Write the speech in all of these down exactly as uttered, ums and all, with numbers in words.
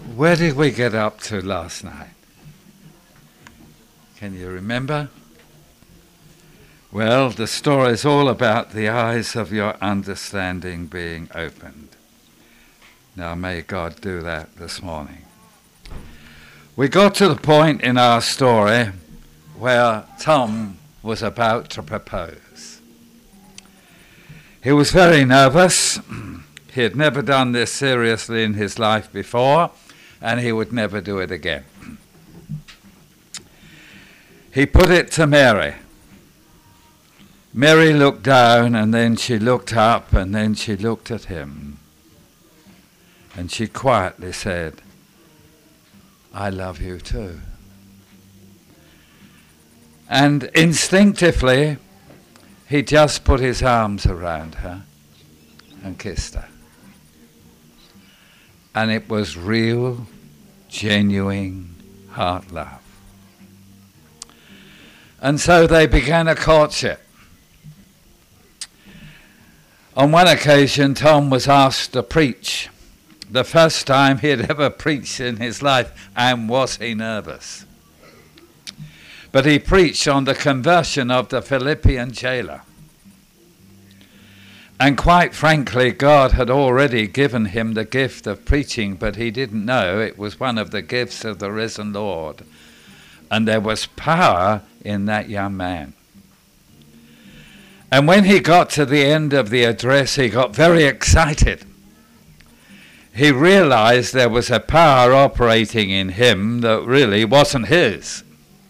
Where did we get up to last night? Can you remember? Well, the story is all about the eyes of your understanding being opened. Now may God do that this morning. We got to the point in our story where Tom was about to propose. He was very nervous. He had never done this seriously in his life before, and he would never do it again. He put it to Mary. Mary looked down, and then she looked up, and then she looked at him. And she quietly said, "I love you too." And instinctively, he just put his arms around her and kissed her. And it was real, genuine heart love. And so they began a courtship. On one occasion, Tom was asked to preach. The first time he had ever preached in his life, and was he nervous. But he preached on the conversion of the Philippian jailer. And quite frankly, God had already given him the gift of preaching, but he didn't know it was one of the gifts of the risen Lord. And there was power in that young man. And when he got to the end of the address, he got very excited. He realized there was a power operating in him that really wasn't his.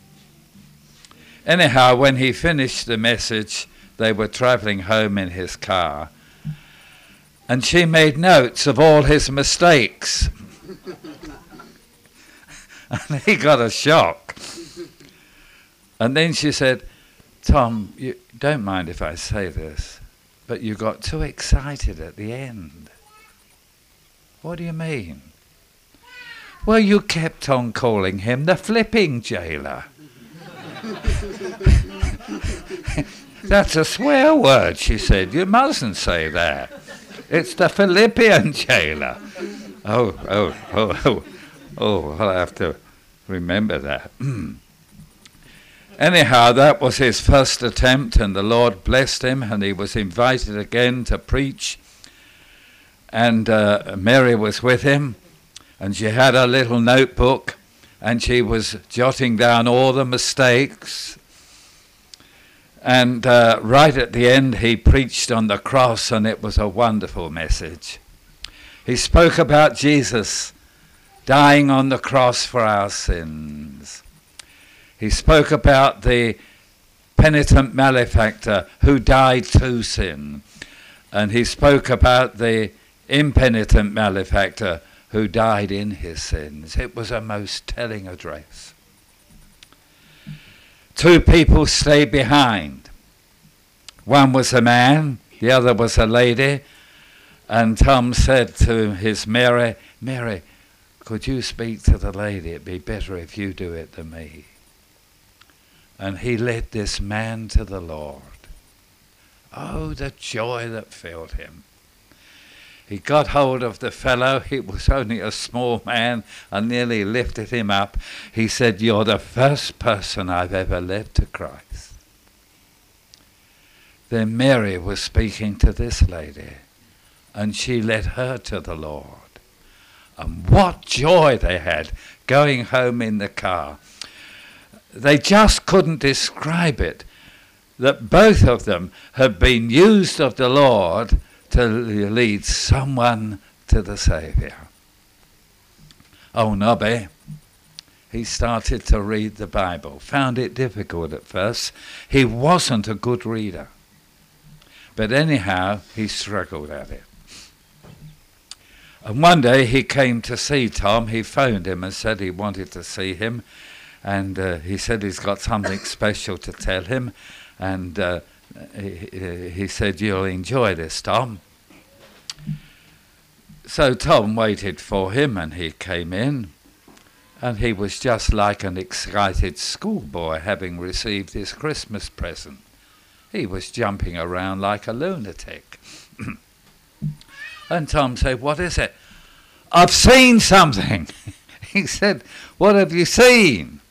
Anyhow, when he finished the message, they were traveling home in his car, and she made notes of all his mistakes. And he got a shock. And then she said, "Tom, you don't mind if I say this, but you got too excited at the end." "What do you mean?" "Well, you kept on calling him the flipping jailer." "That's a swear word," she said. "You mustn't say that. It's the Philippian jailer." Oh, oh, oh, oh, oh, I'll have to remember that. Anyhow, that was his first attempt, and the Lord blessed him, and he was invited again to preach. And uh, Mary was with him, and she had a little notebook, and she was jotting down all the mistakes. And uh, right at the end, he preached on the cross, and it was a wonderful message. He spoke about Jesus dying on the cross for our sins. He spoke about the penitent malefactor who died to sin. And he spoke about the impenitent malefactor who died in his sins. It was a most telling address. Two people stayed behind. One was a man, the other was a lady. And Tom said to his Mary, "Mary, could you speak to the lady? It'd be better if you do it than me." And he led this man to the Lord. Oh, the joy that filled him. He got hold of the fellow. He was only a small man, and nearly lifted him up. He said, "You're the first person I've ever led to Christ." Then Mary was speaking to this lady, and she led her to the Lord. And what joy they had going home in the car. They just couldn't describe it, that both of them had been used of the Lord to lead someone to the Saviour. Oh, Nobby, he started to read the Bible. Found it difficult at first. He wasn't a good reader. But anyhow, he struggled at it. And one day he came to see Tom. He phoned him and said he wanted to see him. And uh, he said he's got something special to tell him. And uh, he, he said, "You'll enjoy this, Tom." So Tom waited for him, and he came in. And he was just like an excited schoolboy having received his Christmas present. He was jumping around like a lunatic. And Tom said, "What is it?" I've seen something. He said, what have you seen?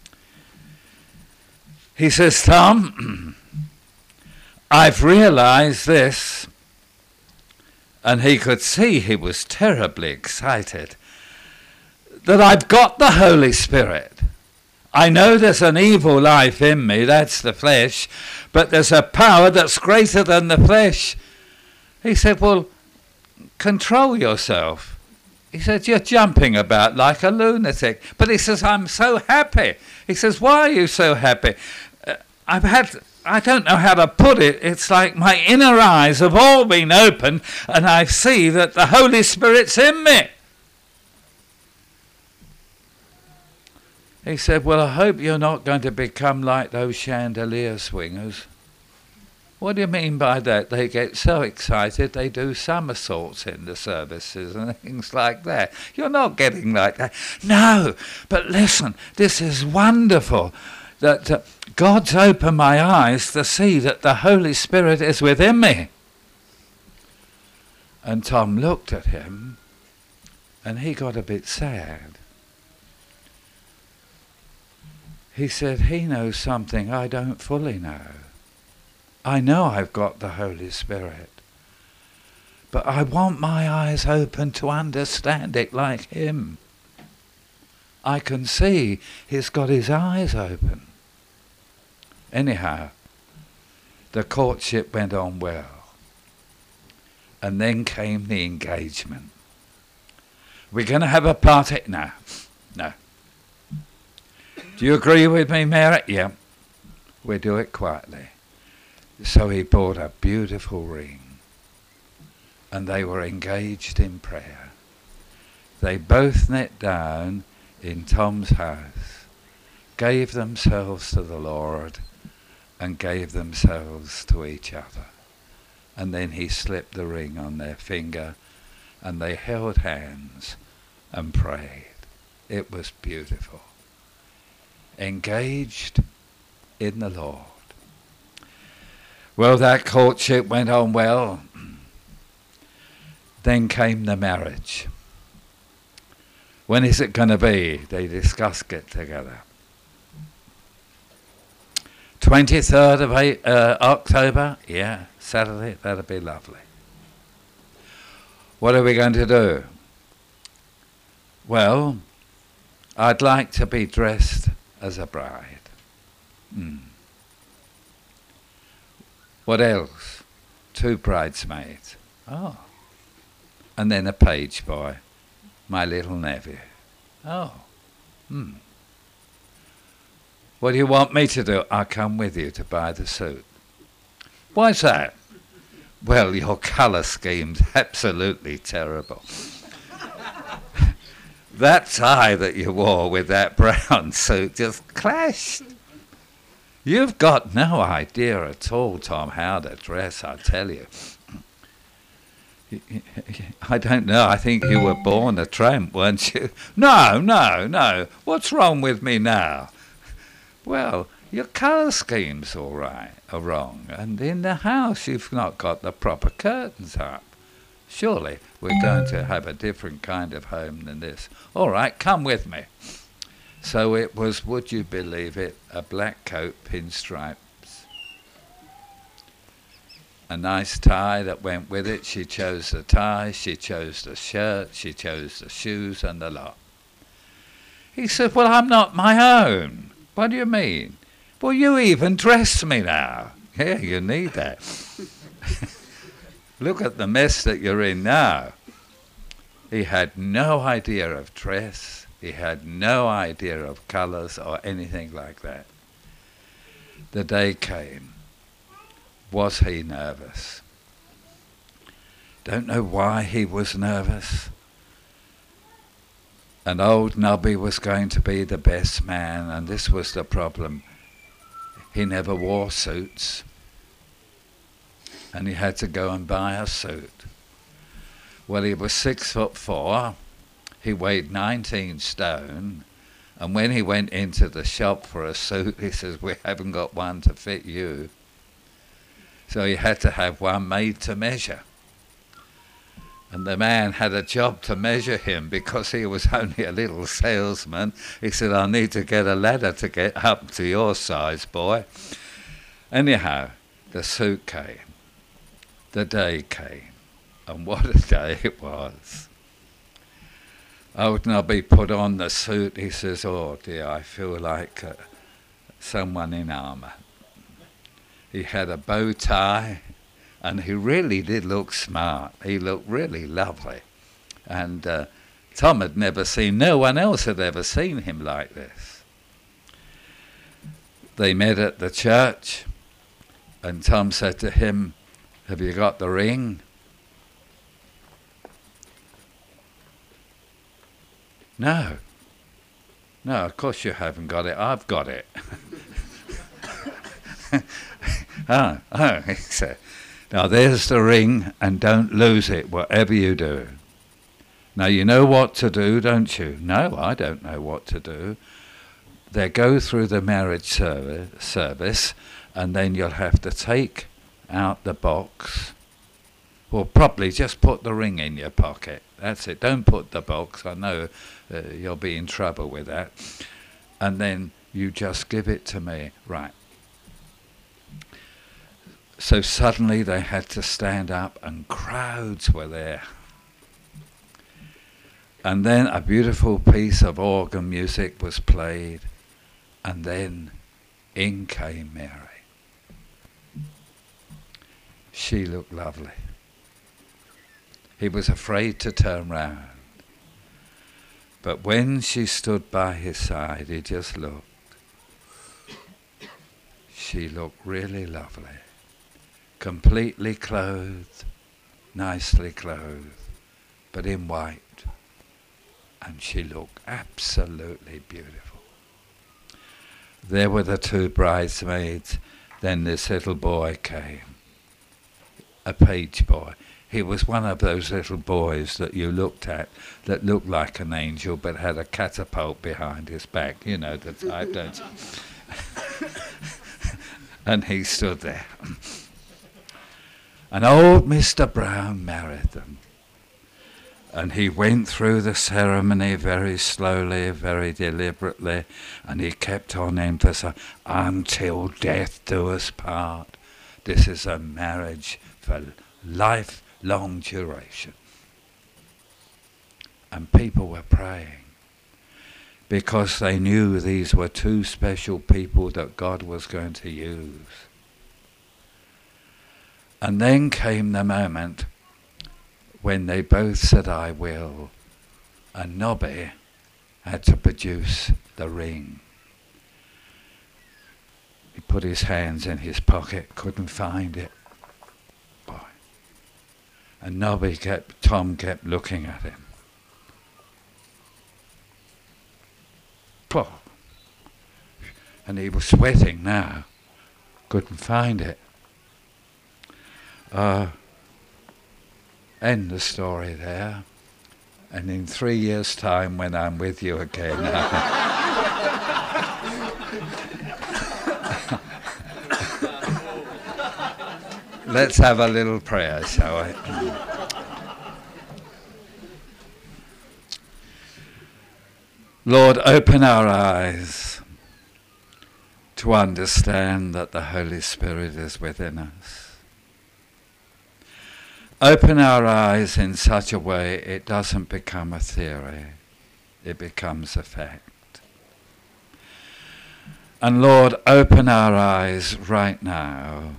He says, Tom, I've realized this. And he could see he was terribly excited, that I've got the Holy Spirit. I know there's an evil life in me, that's the flesh, but there's a power that's greater than the flesh. He said, well, control yourself. He said, you're jumping about like a lunatic. But he says, I'm so happy. He says, why are you so happy? Uh, I've had, I don't know how to put it, it's like my inner eyes have all been opened and I see that the Holy Spirit's in me. He said, well, I hope you're not going to become like those chandelier swingers. What do you mean by that? They get so excited they do somersaults in the services and things like that. You're not getting like that. No, but listen, this is wonderful that uh, God's opened my eyes to see that the Holy Spirit is within me. And Tom looked at him and he got a bit sad. He said, he knows something I don't fully know. I know I've got the Holy Spirit, but I want my eyes open to understand it like him. I can see he's got his eyes open. Anyhow, the courtship went on well. And then came the engagement. We're going to have a party? No. No. Do you agree with me, Mary? Yeah. We'll do it quietly. So he bought a beautiful ring. And they were engaged in prayer. They both knelt down in Tom's house, gave themselves to the Lord, and gave themselves to each other. And then he slipped the ring on their finger, and they held hands and prayed. It was beautiful. Engaged in the Lord. Well, that courtship went on well. Then came the marriage. When is it going to be? They discussed it together. twenty-third of uh, October? Yeah, Saturday, that'll be lovely. What are we going to do? Well, I'd like to be dressed as a bride. Mm. What else? Two bridesmaids. Oh. And then a page boy, my little nephew. Oh. Hmm. What do you want me to do? I'll come with you to buy the suit. Why's that? Well, your colour scheme's absolutely terrible. That tie that you wore with that brown suit just clashed. You've got no idea at all, Tom, how to dress, I tell you. I don't know, I think you were born a tramp, weren't you? No, no, no. What's wrong with me now? Well, your colour scheme's all right, or wrong, and in the house you've not got the proper curtains up. Surely we're going to have a different kind of home than this. All right, come with me. So it was, would you believe it, a black coat, pinstripes. A nice tie that went with it. She chose the tie, she chose the shirt, she chose the shoes and the lot. He said, well, I'm not my own. What do you mean? Well, you even dress me now. Yeah, you need that. Look at the mess that you're in now. He had no idea of dress. He had no idea of colours or anything like that. The day came. Was he nervous? Don't know why he was nervous. And old Nobby was going to be the best man, and this was the problem. He never wore suits. And he had to go and buy a suit. Well, he was six foot four. He weighed nineteen stone. And when he went into the shop for a suit, he says, we haven't got one to fit you. So he had to have one made to measure. And the man had a job to measure him because he was only a little salesman. He said, I need to get a ladder to get up to your size, boy. Anyhow, the suit came. The day came. And what a day it was. Old Nobby put on the suit. He says, oh dear, I feel like uh, someone in armour. He had a bow tie. And he really did look smart. He looked really lovely. And uh, Tom had never seen, no one else had ever seen him like this. They met at the church, and Tom said to him, have you got the ring? No. No, of course you haven't got it. I've got it. oh, oh, he said. Now there's the ring, and don't lose it, whatever you do. Now you know what to do, don't you? No, I don't know what to do. They go through the marriage service, service, and then you'll have to take out the box. Well, probably just put the ring in your pocket. That's it. Don't put the box. I know uh, you'll be in trouble with that. And then you just give it to me. Right. So suddenly they had to stand up and crowds were there. And then a beautiful piece of organ music was played, and then in came Mary. She looked lovely. He was afraid to turn round. But when she stood by his side, he just looked. She looked really lovely. Completely clothed, nicely clothed, but in white. And she looked absolutely beautiful. There were the two bridesmaids. Then this little boy came, a page boy. He was one of those little boys that you looked at that looked like an angel but had a catapult behind his back. You know the type, don't you? And he stood there. And old Mister Brown married them. And he went through the ceremony very slowly, very deliberately, and he kept on emphasizing, until death do us part. This is a marriage for lifelong duration. And people were praying because they knew these were two special people that God was going to use. And then came the moment when they both said, I will. And Nobby had to produce the ring. He put his hands in his pocket, couldn't find it. Boy. And Nobby kept, Tom kept looking at him. Boy. And he was sweating now. Couldn't find it. Uh, end the story there, and in three years' time, when I'm with you again, let's have a little prayer, shall we? Lord, open our eyes to understand that the Holy Spirit is within us. Open our eyes in such a way it doesn't become a theory, it becomes a fact. And Lord, open our eyes right now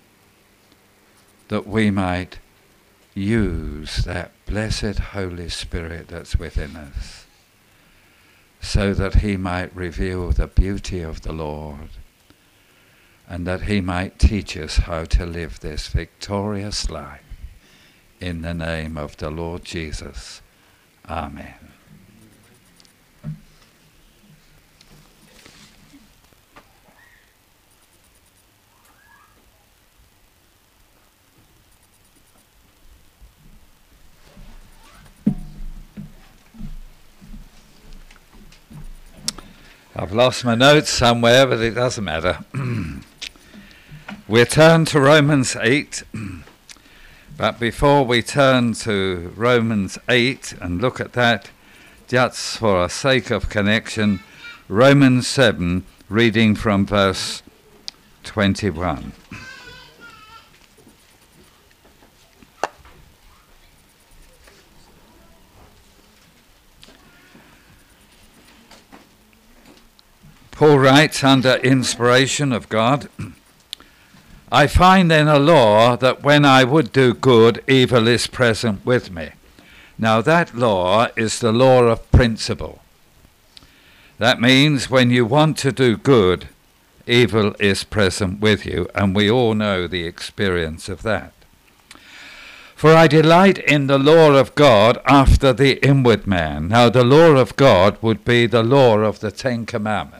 that we might use that blessed Holy Spirit that's within us so that he might reveal the beauty of the Lord and that he might teach us how to live this victorious life. In the name of the Lord Jesus. Amen. I've lost my notes somewhere, but it doesn't matter. We're turned to Romans eight. But before we turn to Romans eight and look at that, just for a sake of connection, Romans seven, reading from verse twenty-one. Paul writes under inspiration of God, I find then a law that when I would do good, evil is present with me. Now that law is the law of principle. That means when you want to do good, evil is present with you, and we all know the experience of that. For I delight in the law of God after the inward man. Now the law of God would be the law of the Ten Commandments.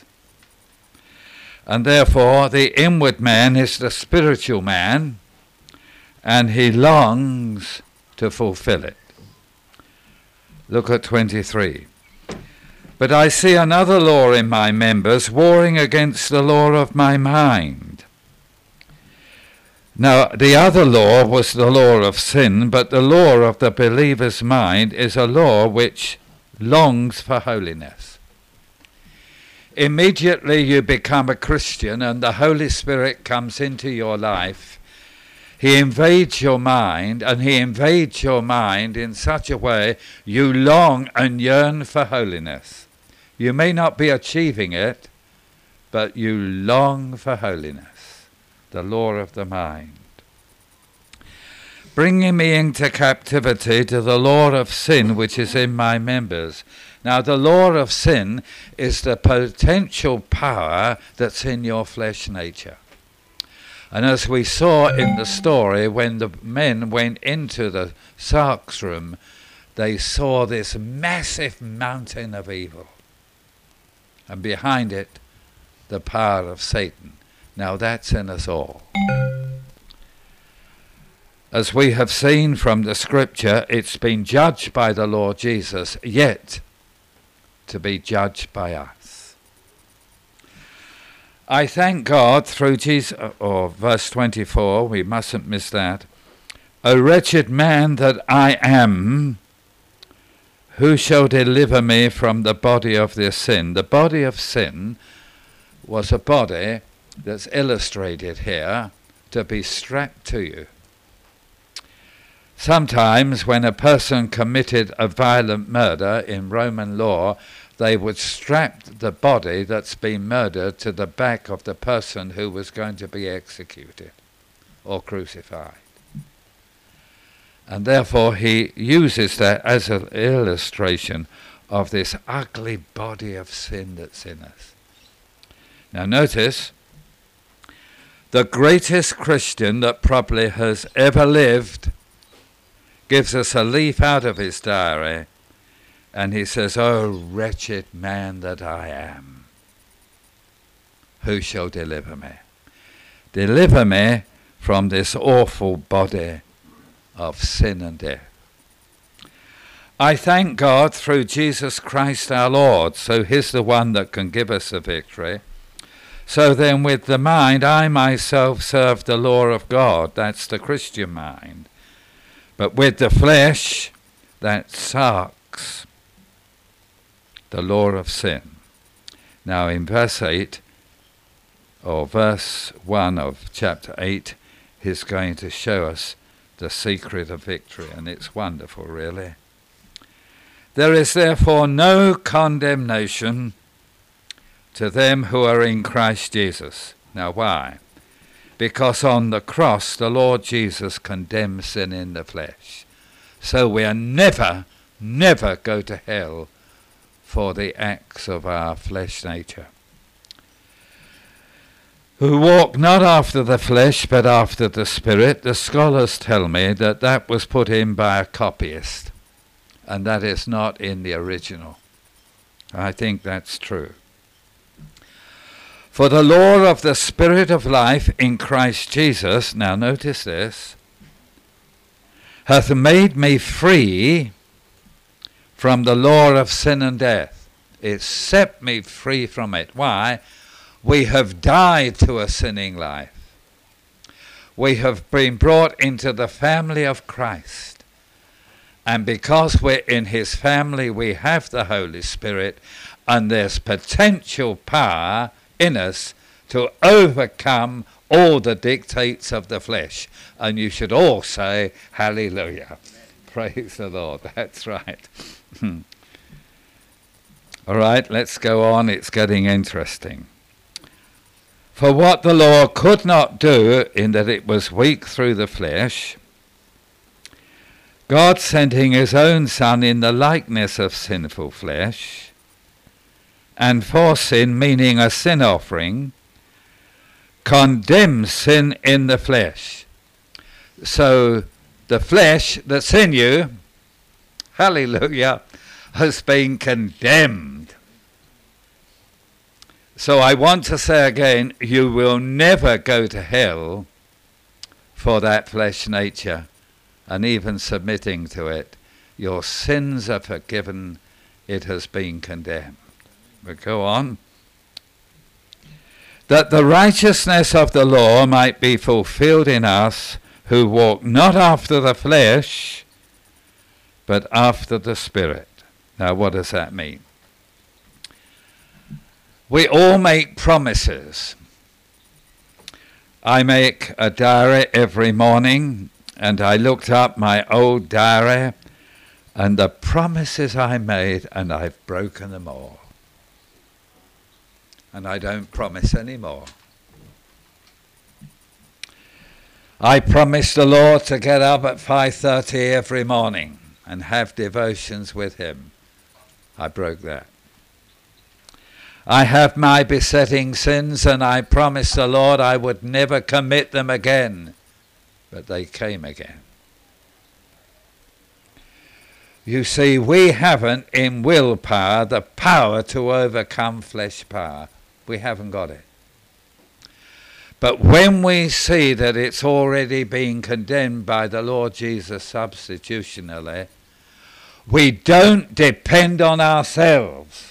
And therefore the inward man is the spiritual man, and he longs to fulfill it. Look at twenty-three. But I see another law in my members, warring against the law of my mind. Now, the other law was the law of sin, but the law of the believer's mind is a law which longs for holiness. Immediately you become a Christian and the Holy Spirit comes into your life, he invades your mind, and he invades your mind in such a way you long and yearn for holiness. You may not be achieving it, but you long for holiness, the law of the mind. Bringing me into captivity to the law of sin which is in my members. Now the law of sin is the potential power that's in your flesh nature. And as we saw in the story, when the men went into the sark's room, they saw this massive mountain of evil. And behind it, the power of Satan. Now that's in us all. As we have seen from the scripture, it's been judged by the Lord Jesus, yet to be judged by us. I thank God through Jesus, or verse twenty-four, we mustn't miss that. O wretched man that I am, who shall deliver me from the body of this sin? The body of sin was a body that's illustrated here to be strapped to you. Sometimes when a person committed a violent murder in Roman law, they would strap the body that's been murdered to the back of the person who was going to be executed or crucified. And therefore he uses that as an illustration of this ugly body of sin that's in us. Now notice, the greatest Christian that probably has ever lived gives us a leaf out of his diary, and he says, "Oh, wretched man that I am, who shall deliver me? Deliver me from this awful body of sin and death." I thank God through Jesus Christ our Lord, so he's the one that can give us the victory. So then with the mind, I myself serve the law of God. That's the Christian mind. But with the flesh, that sarks the law of sin. Now in verse eight, or verse one of chapter eight, he's going to show us the secret of victory, and it's wonderful, really. There is therefore no condemnation to them who are in Christ Jesus. Now why? Because on the cross the Lord Jesus condemned sin in the flesh. So we are never, never go to hell for the acts of our flesh nature. Who walk not after the flesh but after the Spirit. The scholars tell me that that was put in by a copyist, and that is not in the original. I think that's true. For the law of the Spirit of life in Christ Jesus, now notice this, hath made me free from the law of sin and death. It set me free from it. Why? We have died to a sinning life. We have been brought into the family of Christ. And because we're in his family, we have the Holy Spirit, and there's potential power in us to overcome all the dictates of the flesh. And you should all say, hallelujah. Praise the Lord. That's right. All right, let's go on. It's getting interesting. For what the law could not do, in that it was weak through the flesh, God sending his own Son in the likeness of sinful flesh, and for sin, meaning a sin offering, condemns sin in the flesh. So the flesh that's in you, hallelujah, has been condemned. So I want to say again, you will never go to hell for that flesh nature, and even submitting to it. Your sins are forgiven, it has been condemned. But go on. That the righteousness of the law might be fulfilled in us, who walk not after the flesh, but after the Spirit. Now what does that mean? We all make promises. I make a diary every morning, and I looked up my old diary and the promises I made, and I've broken them all. And I don't promise anymore. I promised the Lord to get up at five thirty every morning and have devotions with him. I broke that. I have my besetting sins, and I promised the Lord I would never commit them again. But they came again. You see, we haven't in willpower the power to overcome flesh power. We haven't got it. But when we see that it's already been condemned by the Lord Jesus substitutionally, we don't depend on ourselves.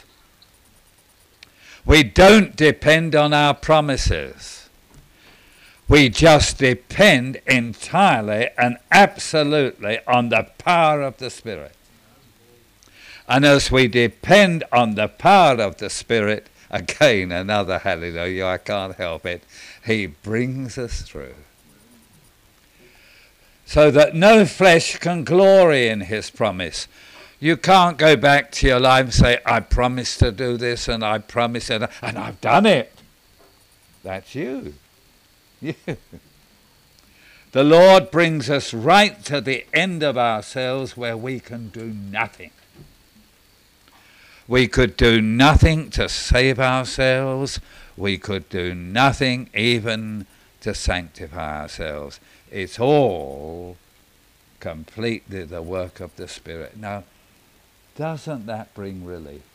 We don't depend on our promises. We just depend entirely and absolutely on the power of the Spirit. And as we depend on the power of the Spirit, again, another hallelujah, I can't help it, he brings us through. So that no flesh can glory in his promise. You can't go back to your life and say, I promised to do this, and I promised, and, and I've done it. That's you. You. The Lord brings us right to the end of ourselves where we can do nothing. We could do nothing to save ourselves. We could do nothing even to sanctify ourselves. It's all completely the work of the Spirit. Now, doesn't that bring relief?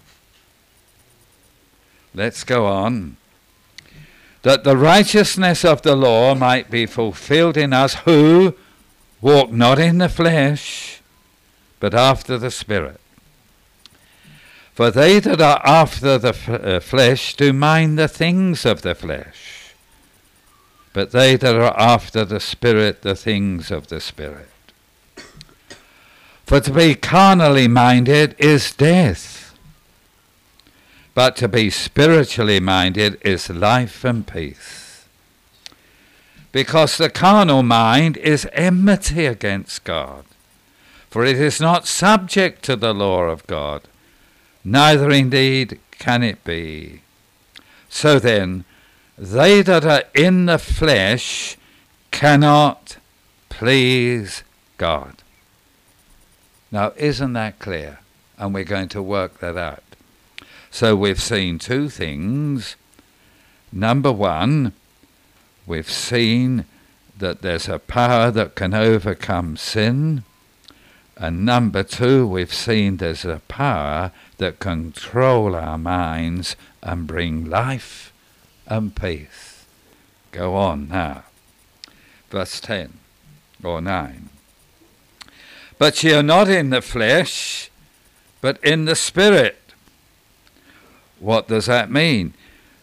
Let's go on. That the righteousness of the law might be fulfilled in us who walk not in the flesh, but after the Spirit. For they that are after the f- uh, flesh do mind the things of the flesh, but they that are after the Spirit, the things of the Spirit. For to be carnally minded is death, but to be spiritually minded is life and peace. Because the carnal mind is enmity against God, for it is not subject to the law of God, neither indeed can it be. So then, they that are in the flesh cannot please God. Now, isn't that clear? And we're going to work that out. So we've seen two things. Number one, we've seen that there's a power that can overcome sin. And number two, we've seen there's a power that can control our minds and bring life and peace. Go on now. Verse ten or nine. But ye are not in the flesh, but in the Spirit. What does that mean?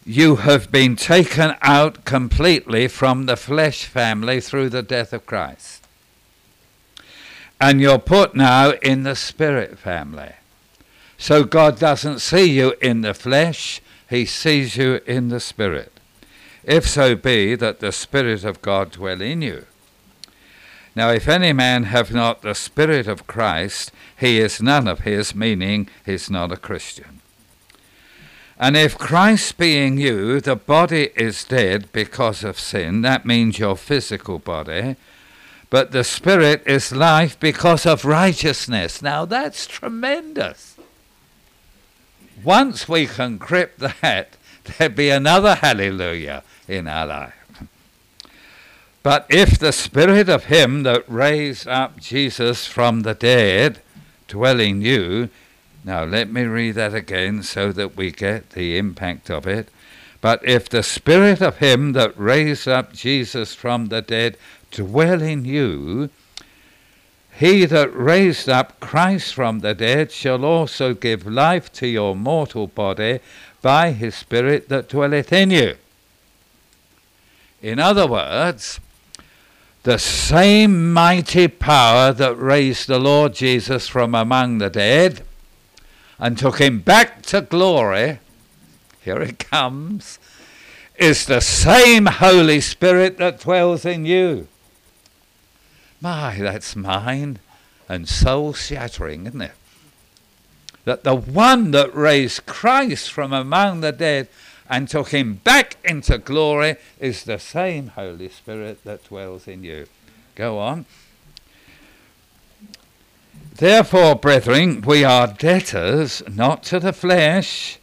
you have been taken out completely from the flesh family through the death of Christ. And you're put now in the spirit family. So God doesn't see you in the flesh, he sees you in the spirit. If so be that the Spirit of God dwell in you. Now if any man have not the Spirit of Christ, he is none of his, meaning he's not a Christian. And if Christ being you, the body is dead because of sin, that means your physical body, but the Spirit is life because of righteousness. Now that's tremendous. Once we can grip that, there'd be another hallelujah in our life. But if the Spirit of him that raised up Jesus from the dead dwell in you, now let me read that again so that we get the impact of it. But if the Spirit of him that raised up Jesus from the dead dwell in you, he that raised up Christ from the dead shall also give life to your mortal body by his Spirit that dwelleth in you. In other words, the same mighty power that raised the Lord Jesus from among the dead and took him back to glory, here it comes, is the same Holy Spirit that dwells in you. My, that's mind and soul shattering, isn't it? That the one that raised Christ from among the dead and took him back into glory is the same Holy Spirit that dwells in you. Go on. Therefore, brethren, we are debtors not to the flesh.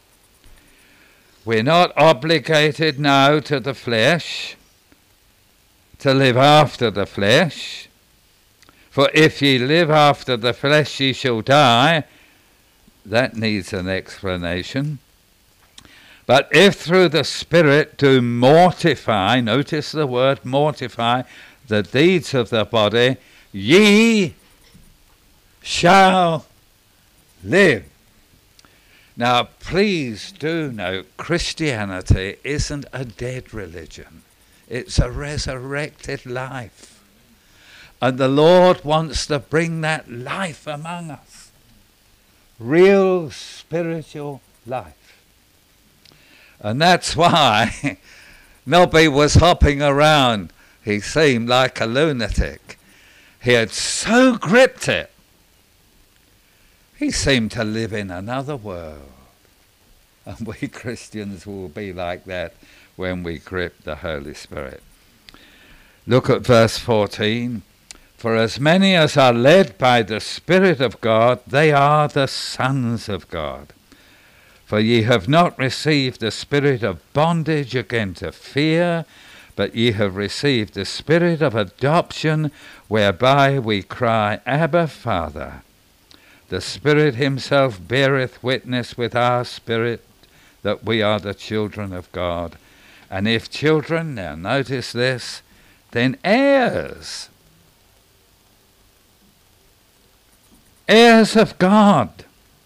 We're not obligated now to the flesh, to live after the flesh. For if ye live after the flesh, ye shall die. That needs an explanation. But if through the Spirit do mortify, notice the word mortify, the deeds of the body, ye shall live. Now please do note, Christianity isn't a dead religion. It's a resurrected life. And the Lord wants to bring that life among us. Real spiritual life. And that's why Nobby was hopping around. He seemed like a lunatic. He had so gripped it. He seemed to live in another world. And we Christians will be like that when we grip the Holy Spirit. Look at verse fourteen. For as many as are led by the Spirit of God, they are the sons of God. For ye have not received the spirit of bondage again to fear, but ye have received the spirit of adoption, whereby we cry, Abba, Father. The Spirit himself beareth witness with our spirit that we are the children of God. And if children, now notice this, then heirs. Heirs of God.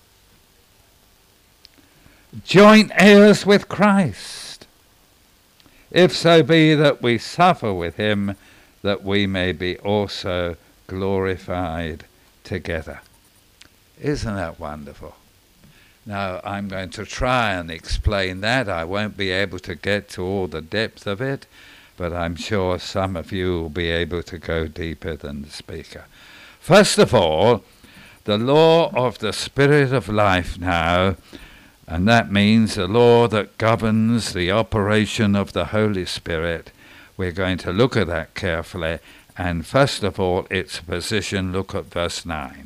Joint heirs with Christ, if so be that we suffer with him, that we may be also glorified together. Isn't that wonderful? Now I'm going to try and explain that. I won't be able to get to all the depth of it, but I'm sure some of you will be able to go deeper than the speaker. First of all, the law of the Spirit of life now, and that means the law that governs the operation of the Holy Spirit. We're going to look at that carefully. And first of all, its position, look at verse nine.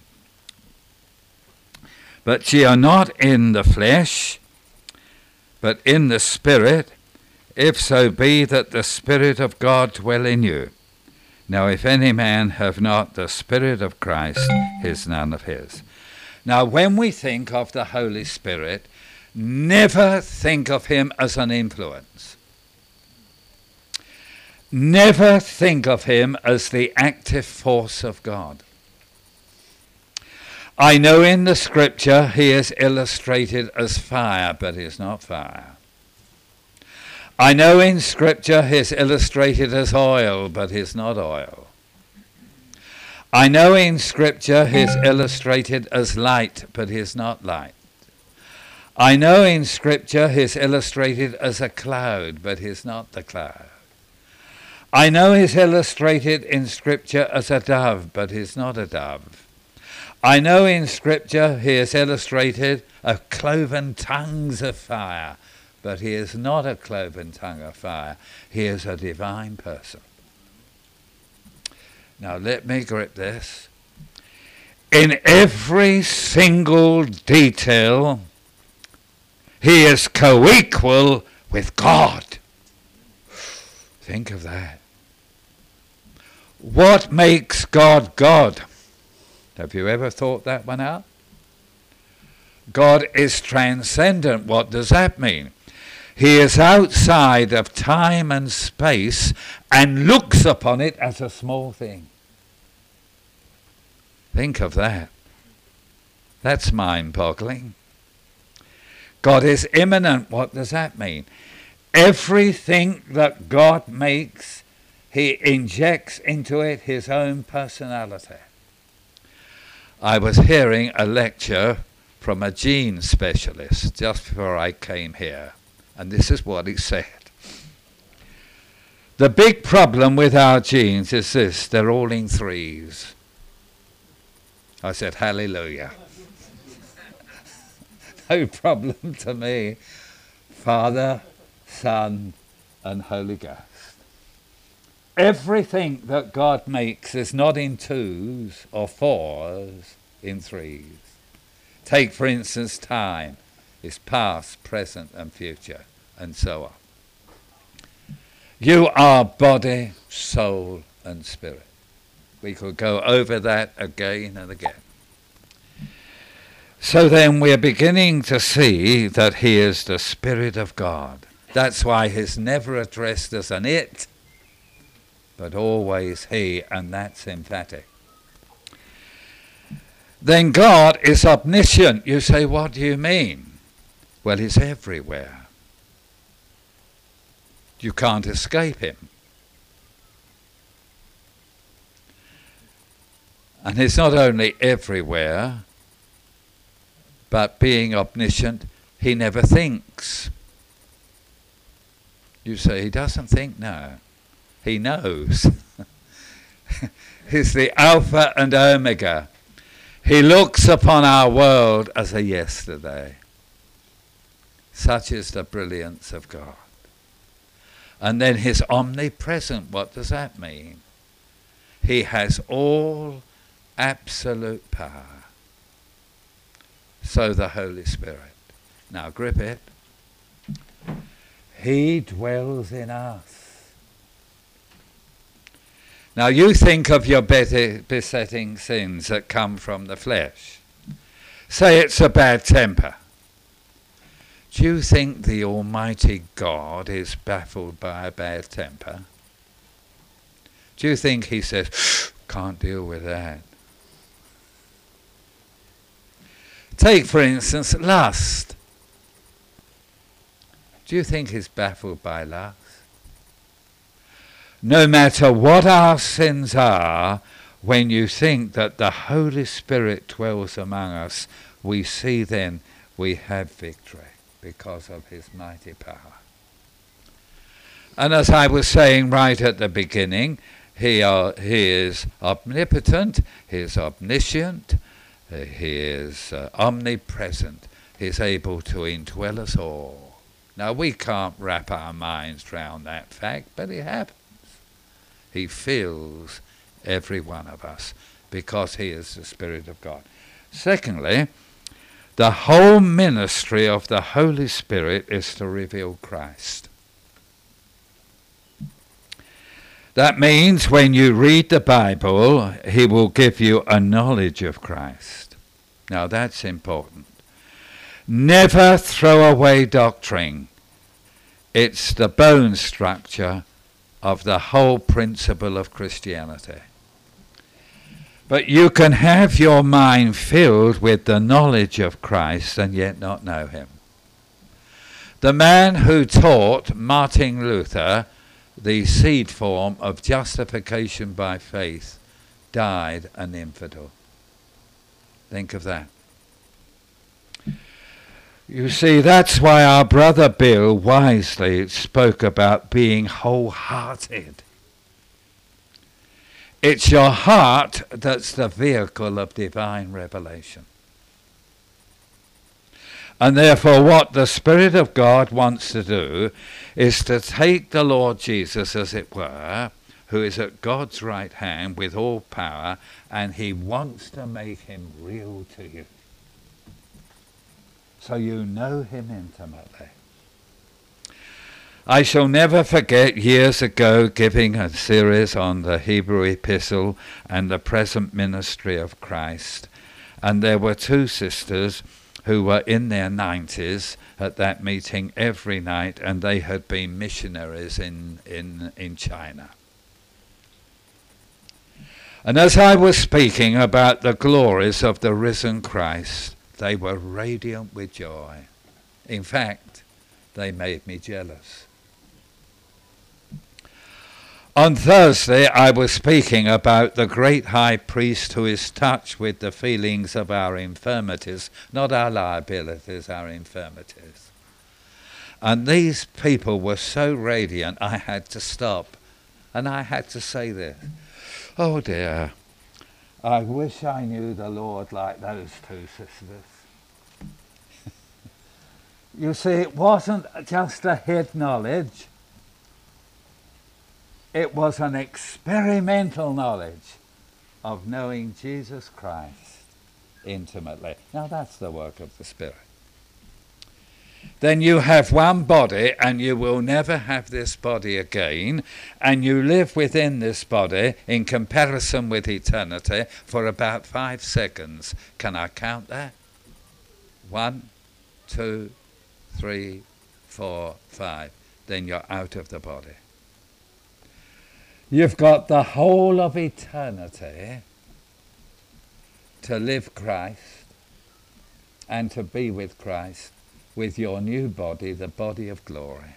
But ye are not in the flesh, but in the Spirit, if so be that the Spirit of God dwell in you. Now if any man have not the Spirit of Christ, he is none of his. Now when we think of the Holy Spirit, never think of him as an influence. Never think of him as the active force of God. I know in the scripture he is illustrated as fire, but he is not fire. I know in Scripture he's illustrated as oil, but he's not oil. I know in Scripture he's illustrated as light, but he's not light. I know in Scripture he's illustrated as a cloud, but he's not the cloud. I know he's illustrated in Scripture as a dove, but he's not a dove. I know in Scripture he is illustrated as cloven tongues of fire, but he is not a cloven tongue of fire. He is a divine person. Now let me grip this. In every single detail, he is co-equal with God. Think of that. What makes God God? Have you ever thought that one out? God is transcendent. What does that mean? He is outside of time and space and looks upon it as a small thing. Think of that. That's mind-boggling. God is immanent. What does that mean? Everything that God makes, he injects into it his own personality. I was hearing a lecture from a gene specialist just before I came here, and this is what he said. The big problem with our genes is this: they're all in threes. I said, hallelujah. No problem to me. Father, Son, and Holy Ghost. Everything that God makes is not in twos or fours, in threes. Take, for instance, time. It's past, present, and future, and so on. You are body, soul, and spirit. We could go over that again and again. So then we're beginning to see that he is the Spirit of God. That's why he's never addressed as an it, but always he, and that's emphatic. Then God is omniscient. You say, what do you mean? Well, he's everywhere. You can't escape him. And he's not only everywhere, but being omniscient, he never thinks. You say, he doesn't think? No. He knows. He's the Alpha and Omega. He looks upon our world as a yesterday. Such is the brilliance of God. And then he's omnipresent. What does that mean? He has all absolute power. So the Holy Spirit. Now grip it. He dwells in us. Now you think of your besetting sins that come from the flesh. Say it's a bad temper. Do you think the Almighty God is baffled by a bad temper? Do you think he says, can't deal with that? Take, for instance, lust. Do you think he's baffled by lust? No matter what our sins are, when you think that the Holy Spirit dwells among us, we see then we have victory because of his mighty power. And as I was saying right at the beginning, he, are, he is omnipotent, he is omniscient, uh, he is uh, omnipresent, he is able to indwell us all. Now we can't wrap our minds around that fact, but it happens. He fills every one of us because he is the Spirit of God. Secondly, the whole ministry of the Holy Spirit is to reveal Christ. That means when you read the Bible, he will give you a knowledge of Christ. Now that's important. Never throw away doctrine. It's the bone structure of the whole principle of Christianity. But you can have your mind filled with the knowledge of Christ and yet not know him. The man who taught Martin Luther the seed form of justification by faith died an infidel. Think of that. You see, that's why our brother Bill wisely spoke about being wholehearted. It's your heart that's the vehicle of divine revelation. And therefore what the Spirit of God wants to do is to take the Lord Jesus, as it were, who is at God's right hand with all power, and he wants to make him real to you. So you know him intimately. I shall never forget years ago giving a series on the Hebrew epistle and the present ministry of Christ. And there were two sisters who were in their nineties at that meeting every night, and they had been missionaries in, in, in China. And as I was speaking about the glories of the risen Christ, they were radiant with joy. In fact, they made me jealous. On Thursday, I was speaking about the great high priest who is touched with the feelings of our infirmities, not our liabilities, our infirmities. And these people were so radiant, I had to stop. And I had to say this. Oh dear, I wish I knew the Lord like those two sisters. You see, it wasn't just a head knowledge. It was an experimental knowledge of knowing Jesus Christ intimately. Now that's the work of the Spirit. Then you have one body, and you will never have this body again, and you live within this body in comparison with eternity for about five seconds. Can I count that? One, two, three, four, five. Then you're out of the body. You've got the whole of eternity to live Christ and to be with Christ with your new body, the body of glory.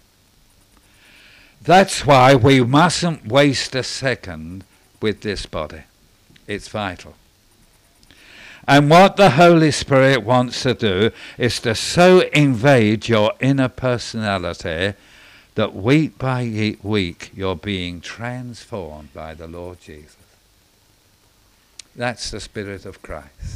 That's why we mustn't waste a second with this body. It's vital. And what the Holy Spirit wants to do is to so invade your inner personality that week by week you're being transformed by the Lord Jesus. That's the Spirit of Christ.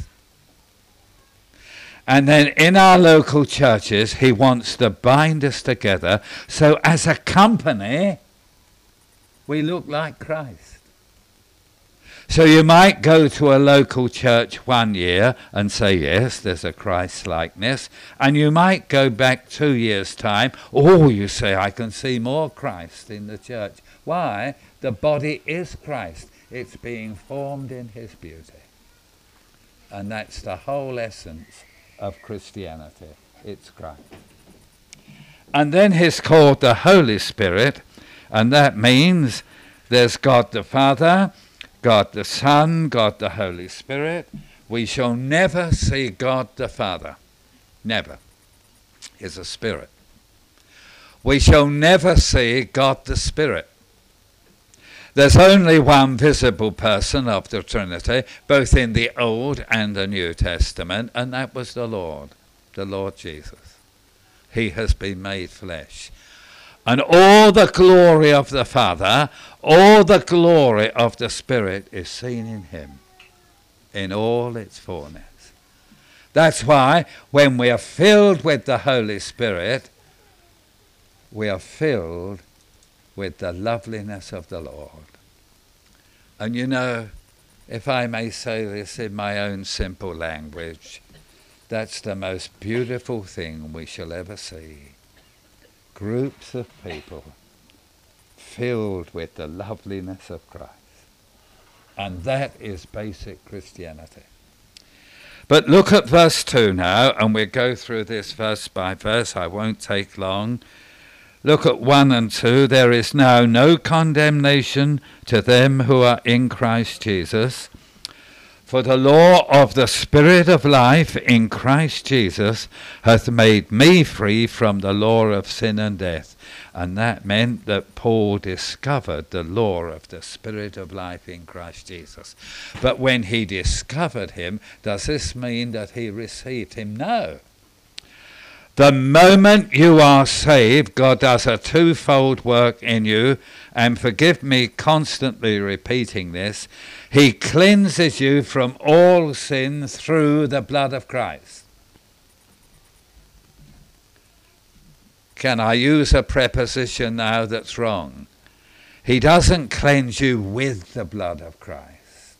And then in our local churches, he wants to bind us together so as a company we look like Christ. So you might go to a local church one year and say, yes, there's a Christ-likeness. And you might go back two years' time. Oh, you say, I can see more Christ in the church. Why? The body is Christ. It's being formed in his beauty. And that's the whole essence of Christianity. It's Christ. And then he's called the Holy Spirit. And that means there's God the Father, God the Son, God the Holy Spirit. We shall never see God the Father. Never. He's a spirit. We shall never see God the Spirit. There's only one visible person of the Trinity, both in the Old and the New Testament, and that was the Lord, the Lord Jesus. He has been made flesh. And all the glory of the Father, all the glory of the Spirit is seen in him, in all its fullness. That's why when we are filled with the Holy Spirit, we are filled with the loveliness of the Lord. And you know, if I may say this in my own simple language, that's the most beautiful thing we shall ever see. Groups of people filled with the loveliness of Christ. And that is basic Christianity. But look at verse two now, and we'll go through this verse by verse. I won't take long. Look at one and two. There is now no condemnation to them who are in Christ Jesus. For the law of the Spirit of life in Christ Jesus hath made me free from the law of sin and death. And that meant that Paul discovered the law of the Spirit of life in Christ Jesus. But when he discovered him, does this mean that he received him? No. The moment you are saved, God does a twofold work in you, and forgive me constantly repeating this. He cleanses you from all sin through the blood of Christ. Can I use a preposition now that's wrong? He doesn't cleanse you with the blood of Christ.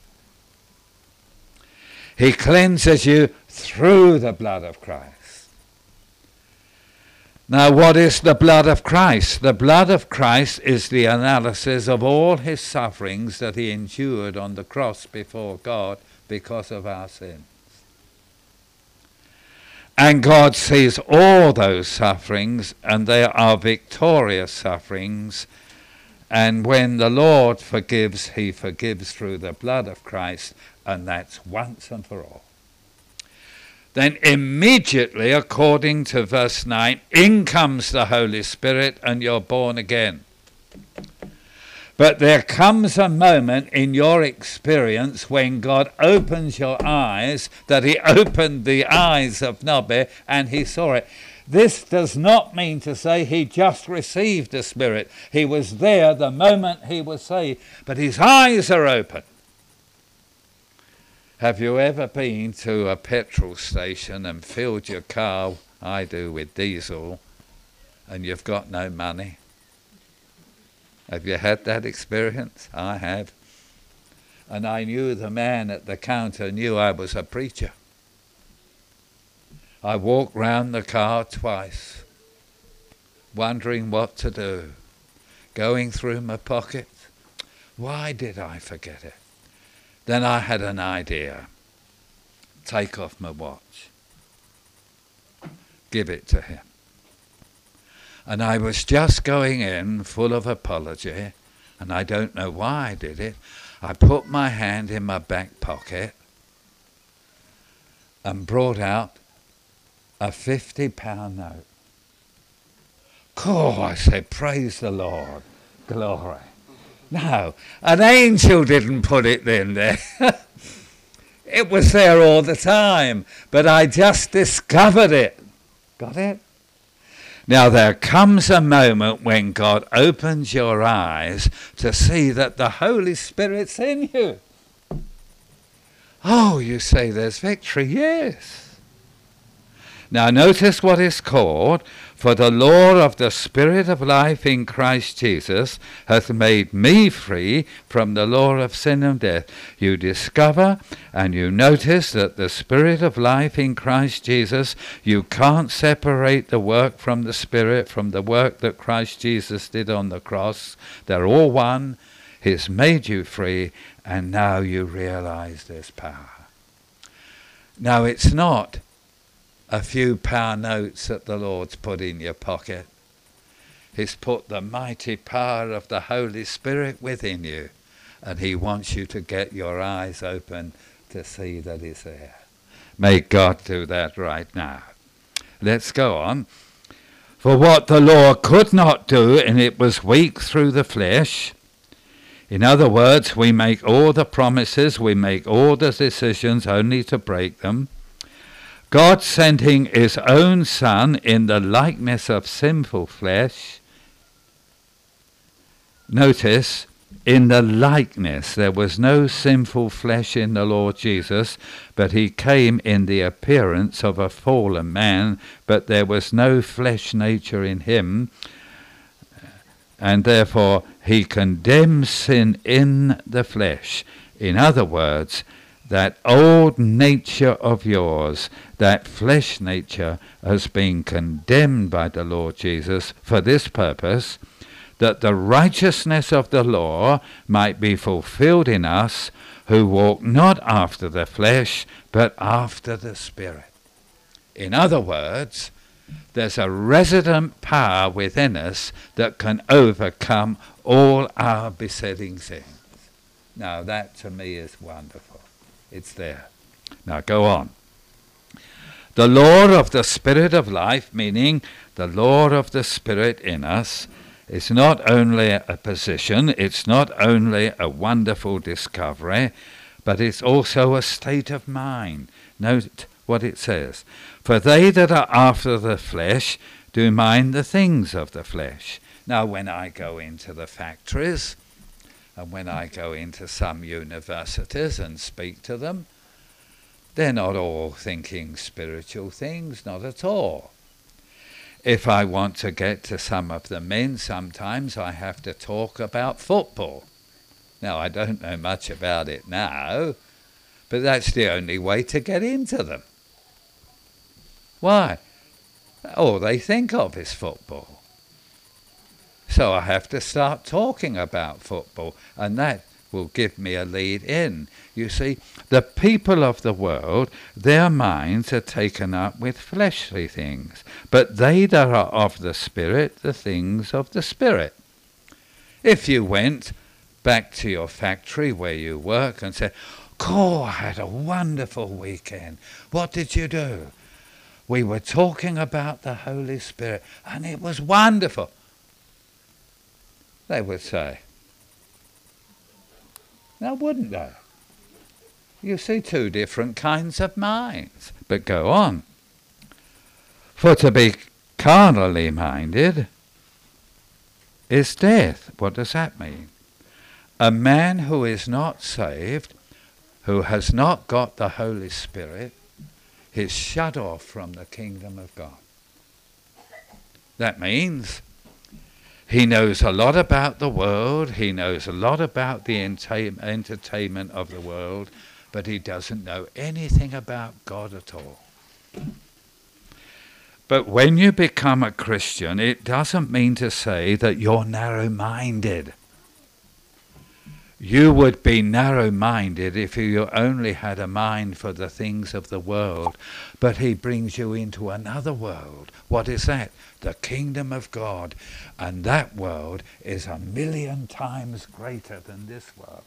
He cleanses you through the blood of Christ. Now, what is the blood of Christ? The blood of Christ is the analysis of all his sufferings that he endured on the cross before God because of our sins. And God sees all those sufferings, and they are victorious sufferings. And when the Lord forgives, he forgives through the blood of Christ, and that's once and for all. Then immediately, according to verse nine, in comes the Holy Spirit and you're born again. But there comes a moment in your experience when God opens your eyes, that he opened the eyes of Nobby and he saw it. This does not mean to say he just received the Spirit. He was there the moment he was saved, but his eyes are open. Have you ever been to a petrol station and filled your car, I do, with diesel, and you've got no money? Have you had that experience? I have. And I knew the man at the counter knew I was a preacher. I walked round the car twice, wondering what to do, going through my pockets. Why did I forget it? Then I had an idea. Take off my watch. Give it to him. And I was just going in full of apology, and I don't know why I did it. I put my hand in my back pocket and brought out a fifty pound note. Oh, I said, praise the Lord. Glory. No, an angel didn't put it in there. It was there all the time, but I just discovered it. Got it? Now there comes a moment when God opens your eyes to see that the Holy Spirit's in you. Oh, you say there's victory? Yes. Now notice what is called, for the law of the Spirit of life in Christ Jesus hath made me free from the law of sin and death. You discover and you notice that the Spirit of life in Christ Jesus, you can't separate the work from the Spirit from the work that Christ Jesus did on the cross. They're all one. He's made you free, and now you realize there's power. Now it's not a few pound notes that the Lord's put in your pocket. He's put the mighty power of the Holy Spirit within you, and he wants you to get your eyes open to see that he's there. May God do that right now. Let's go on. For what the law could not do, and it was weak through the flesh. In other words, we make all the promises, we make all the decisions only to break them. God sending his own Son in the likeness of sinful flesh. Notice, in the likeness, there was no sinful flesh in the Lord Jesus, but he came in the appearance of a fallen man, but there was no flesh nature in him, and therefore he condemns sin in the flesh. In other words, that old nature of yours, that flesh nature, has been condemned by the Lord Jesus for this purpose, that the righteousness of the law might be fulfilled in us who walk not after the flesh, but after the Spirit. In other words, there's a resident power within us that can overcome all our besetting sins. Now that to me is wonderful. It's there. Now go on. The law of the Spirit of life, meaning the law of the Spirit in us, is not only a position, it's not only a wonderful discovery, but it's also a state of mind. Note what it says. For they that are after the flesh do mind the things of the flesh. Now when I go into the factories, and when I go into some universities and speak to them, they're not all thinking spiritual things, not at all. If I want to get to some of the men, sometimes I have to talk about football. Now, I don't know much about it now, but that's the only way to get into them. Why? All they think of is football. So I have to start talking about football, and that will give me a lead in. You see, the people of the world, their minds are taken up with fleshly things, but they that are of the Spirit, the things of the Spirit. If you went back to your factory where you work and said, "Oh, I had a wonderful weekend. What did you do?" "We were talking about the Holy Spirit, and it was wonderful." They would say. Now, wouldn't they? You see two different kinds of minds. But go on. For to be carnally minded is death. What does that mean? A man who is not saved, who has not got the Holy Spirit, is shut off from the kingdom of God. That means he knows a lot about the world, he knows a lot about the enta- entertainment of the world, but he doesn't know anything about God at all. But when you become a Christian, it doesn't mean to say that you're narrow-minded. You would be narrow-minded if you only had a mind for the things of the world, but he brings you into another world. What is that? The kingdom of God. And that world is a million times greater than this world.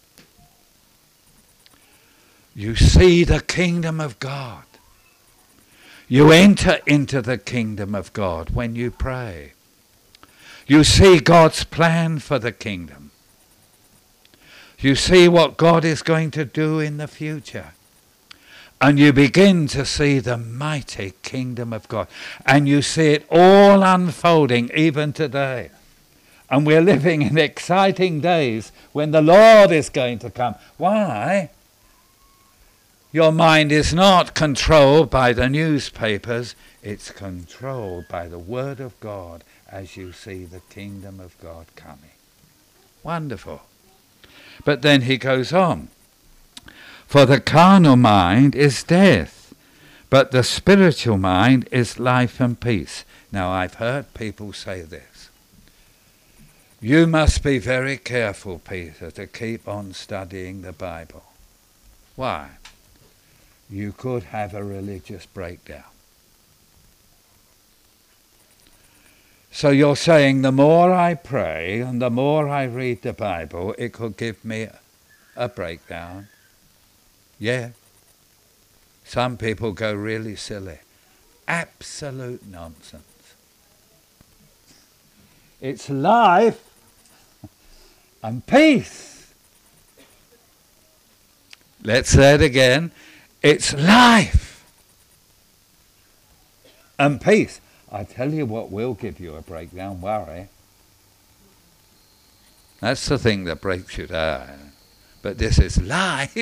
You see the kingdom of God. You enter into the kingdom of God when you pray. You see God's plan for the kingdom. You see what God is going to do in the future. And you begin to see the mighty kingdom of God. And you see it all unfolding even today. And we're living in exciting days when the Lord is going to come. Why? Your mind is not controlled by the newspapers. It's controlled by the Word of God as you see the kingdom of God coming. Wonderful. But then he goes on. For the carnal mind is death, but the spiritual mind is life and peace. Now, I've heard people say this. You must be very careful, Peter, to keep on studying the Bible. Why? You could have a religious breakdown. So you're saying the more I pray and the more I read the Bible, it could give me a breakdown. Yeah. Some people go really silly. Absolute nonsense. It's life and peace. Let's say it again. It's life and peace. I tell you what will give you a breakdown, worry. That's the thing that breaks you down. But this is life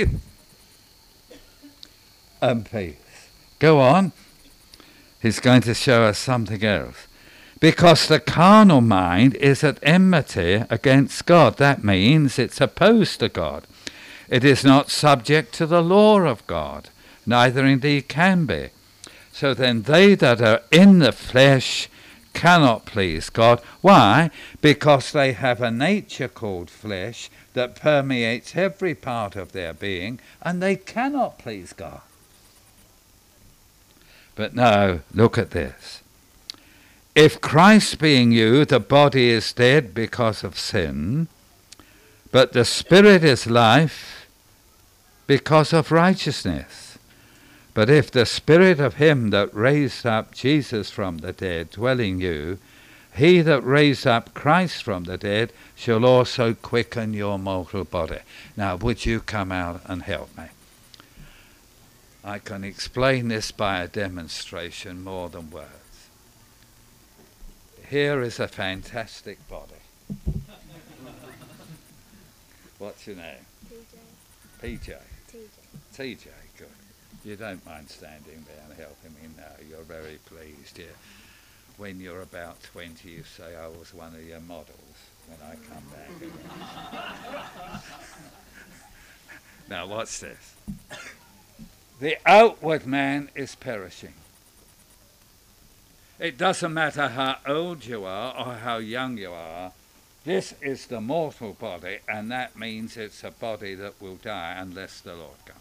and peace. Go on. He's going to show us something else. Because the carnal mind is at enmity against God. That means it's opposed to God. It is not subject to the law of God, neither indeed can be. So then they that are in the flesh cannot please God. Why? Because they have a nature called flesh that permeates every part of their being, and they cannot please God. But now, look at this. If Christ being you, the body is dead because of sin, but the spirit is life because of righteousness. But if the Spirit of him that raised up Jesus from the dead dwell in you, he that raised up Christ from the dead shall also quicken your mortal body. Now, would you come out and help me? I can explain this by a demonstration more than words. Here is a fantastic body. What's your name? P J. T J. T J, good. You don't mind standing there and helping me now. You're very pleased, yeah. When you're about twenty, you say, I was one of your models when I come back again. Now, what's this? The outward man is perishing. It doesn't matter how old you are or how young you are. This is the mortal body, and that means it's a body that will die unless the Lord comes.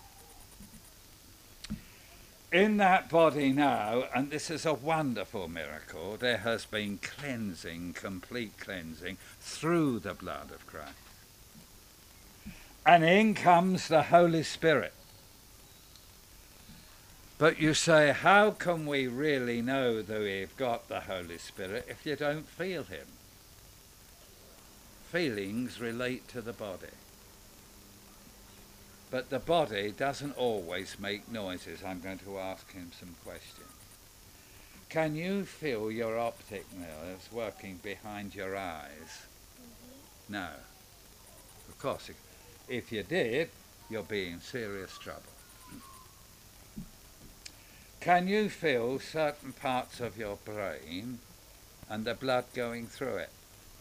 In that body now, and this is a wonderful miracle, there has been cleansing, complete cleansing, through the blood of Christ. And in comes the Holy Spirit. But you say, how can we really know that we've got the Holy Spirit if you don't feel him? Feelings relate to the body. But the body doesn't always make noises. I'm going to ask him some questions. Can you feel your optic nerves working behind your eyes? Mm-hmm. No. Of course, if, if you did, you'll be in serious trouble. Can you feel certain parts of your brain and the blood going through it?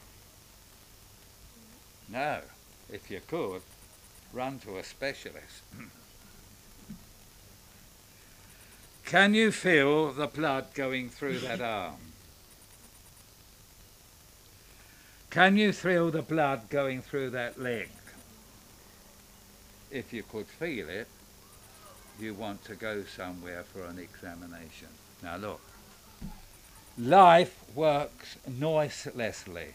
No. If you could, run to a specialist. Can you feel the blood going through that arm? Can you feel the blood going through that leg? If you could feel it, you want to go somewhere for an examination. Now look, life works noiselessly.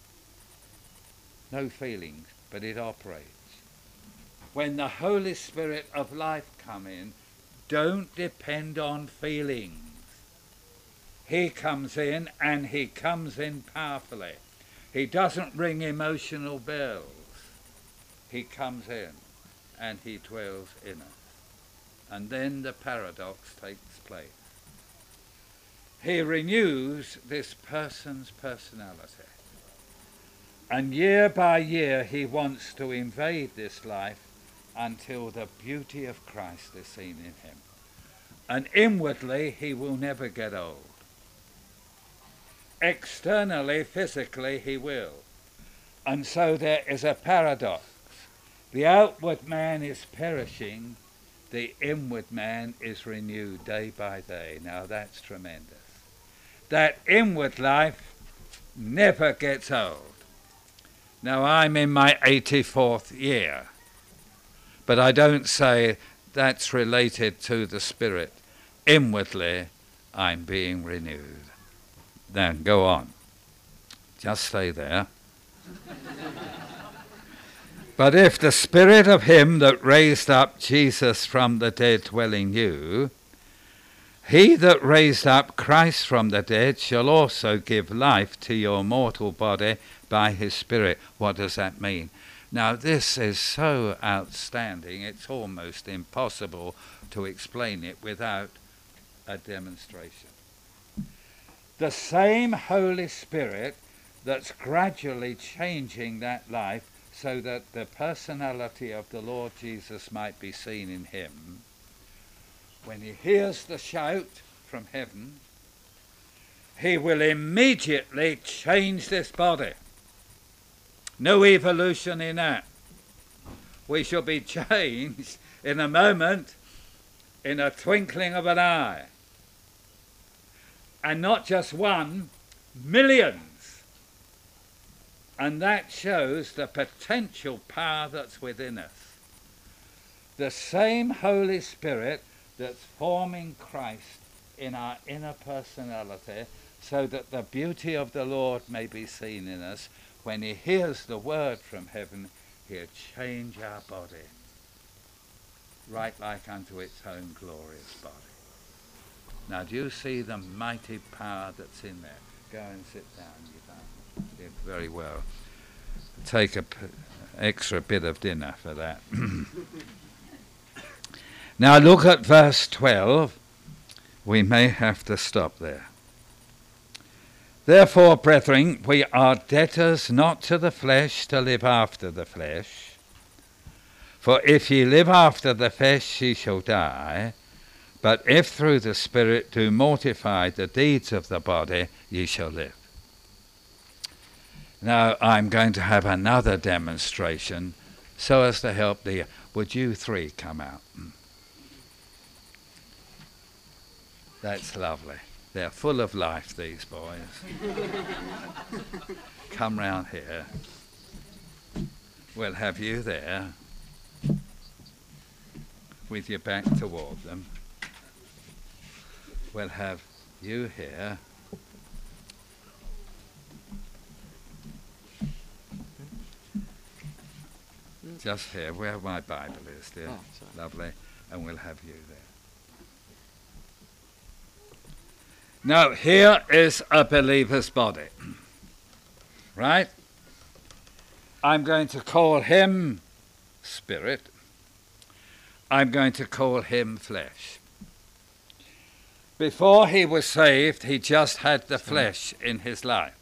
No feelings, but it operates. When the Holy Spirit of life come in, don't depend on feelings. He comes in, and he comes in powerfully. He doesn't ring emotional bells. He comes in, and he dwells in us. And then the paradox takes place. He renews this person's personality. And year by year he wants to invade this life until the beauty of Christ is seen in him. And inwardly he will never get old. Externally, physically, he will. And so there is a paradox. The outward man is perishing, the inward man is renewed day by day. Now that's tremendous. That inward life never gets old. Now I'm in my eighty-fourth year, but I don't say that's related to the Spirit. Inwardly, I'm being renewed. Then go on. Just stay there. But if the Spirit of him that raised up Jesus from the dead dwell in you, he that raised up Christ from the dead shall also give life to your mortal body by his Spirit. What does that mean? Now this is so outstanding, it's almost impossible to explain it without a demonstration. The same Holy Spirit that's gradually changing that life so that the personality of the Lord Jesus might be seen in him, when he hears the shout from heaven, he will immediately change this body. No evolution in that. We shall be changed in a moment, in a twinkling of an eye. And not just one, millions. And that shows the potential power that's within us. The same Holy Spirit that's forming Christ in our inner personality so that the beauty of the Lord may be seen in us. When he hears the word from heaven, he'll change our body. right like unto its own glorious body. Now, do you see the mighty power that's in there? Go and sit down. You don't did very well. Take a p- extra bit of dinner for that. Now, look at verse twelve. We may have to stop there. Therefore, brethren, we are debtors not to the flesh to live after the flesh. For if ye live after the flesh, ye shall die. But if through the Spirit do mortify the deeds of the body, ye shall live. Now I'm going to have another demonstration so as to help the... Would you three come out? That's lovely. They're full of life, these boys. Come round here. We'll have you there with your back toward them. We'll have you here. Just here, where my Bible is, dear. Oh, lovely. And we'll have you there. Now, here is a believer's body. Right? I'm going to call him spirit. I'm going to call him flesh. Before he was saved, he just had the flesh in his life.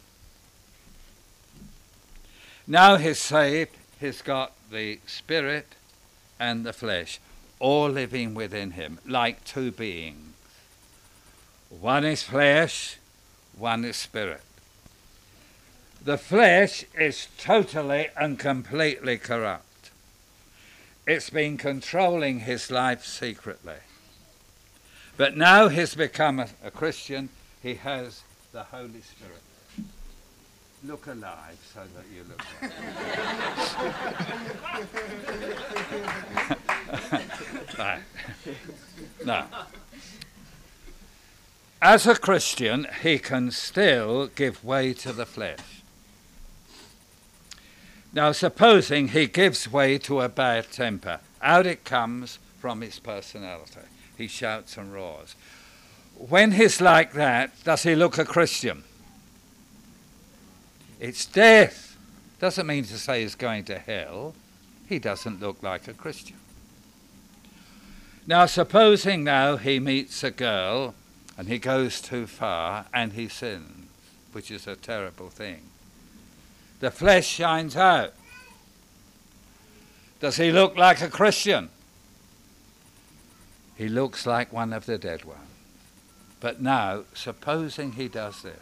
Now he's saved, he's got the spirit and the flesh, all living within him, like two beings. One is flesh, one is spirit. The flesh is totally and completely corrupt. It's been controlling his life secretly. But now he's become a, a Christian, he has the Holy Spirit. Look alive so that you look alive. Right. Now, as a Christian, he can still give way to the flesh. Now, supposing he gives way to a bad temper, out it comes from his personality. He shouts and roars. When he's like that, does he look a Christian? It's death. Doesn't mean to say he's going to hell. He doesn't look like a Christian. Now, supposing now he meets a girl and he goes too far and he sins, which is a terrible thing. The flesh shines out. Does he look like a Christian? He looks like one of the dead ones. But now, supposing he does this,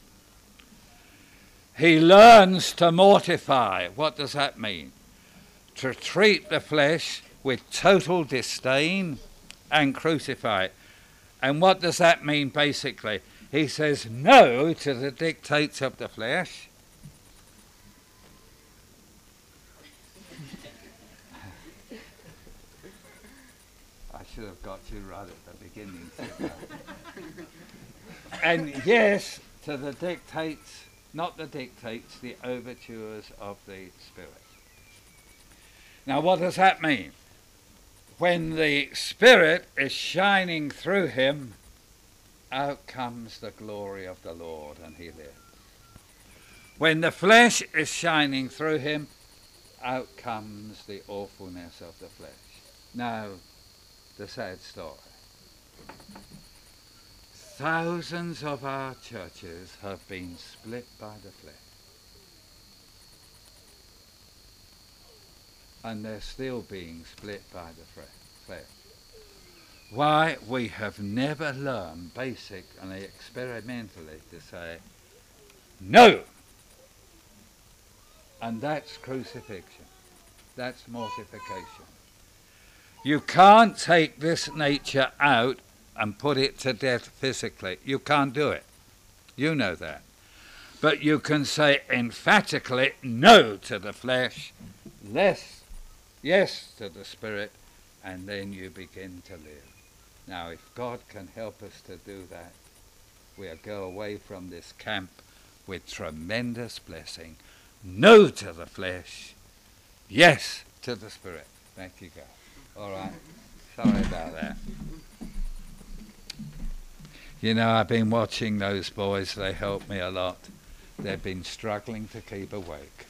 he learns to mortify. What does that mean? To treat the flesh with total disdain and crucify it. And what does that mean basically? He says no to the dictates of the flesh. I should have got you right at the beginning. And yes, to the dictates, not the dictates, the overtures of the Spirit. Now what does that mean? When the Spirit is shining through him, out comes the glory of the Lord and he lives. When the flesh is shining through him, out comes the awfulness of the flesh. Now, the sad story. Thousands of our churches have been split by the flesh. And they're still being split by the flesh. Why? We have never learned basically, experimentally, to say, no! And that's crucifixion. That's mortification. You can't take this nature out and put it to death physically. You can't do it. You know that. But you can say emphatically no to the flesh, less, yes to the Spirit, and then you begin to live. Now, if God can help us to do that, we'll go away from this camp with tremendous blessing. No to the flesh, yes to the Spirit. Thank you, God. All right. Sorry about that. You know, I've been watching those boys. They help me a lot. They've been struggling to keep awake.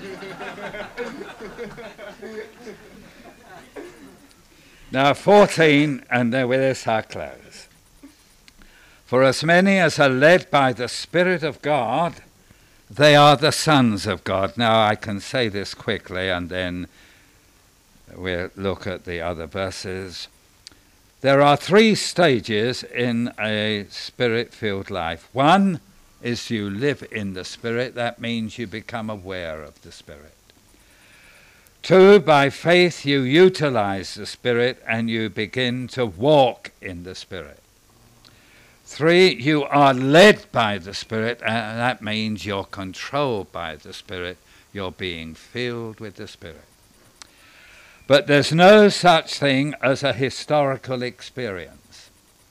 Now, fourteen, and then with this I close. For as many as are led by the Spirit of God, they are the sons of God. Now, I can say this quickly, and then we'll look at the other verses. There are three stages in a Spirit-filled life. One is you live in the Spirit. That means you become aware of the Spirit. Two, by faith you utilize the Spirit and you begin to walk in the Spirit. Three, you are led by the Spirit, and that means you're controlled by the Spirit. You're being filled with the Spirit. But there's no such thing as a historical experience.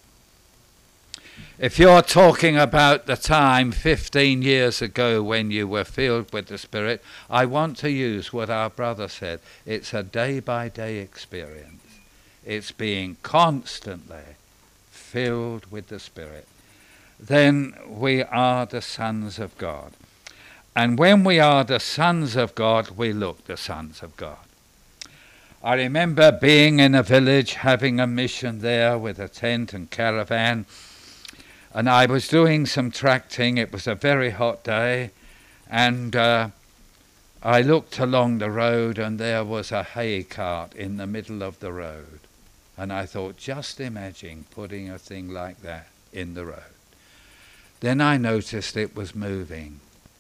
If you're talking about the time fifteen years ago when you were filled with the Spirit, I want to use what our brother said. It's a day-by-day experience. It's being constantly filled with the Spirit. Then we are the sons of God. And when we are the sons of God, we look the sons of God. I remember being in a village, having a mission there with a tent and caravan, and I was doing some tracting. It was a very hot day, and uh, I looked along the road, and there was a hay cart in the middle of the road. And I thought, just imagine putting a thing like that in the road. Then I noticed it was moving.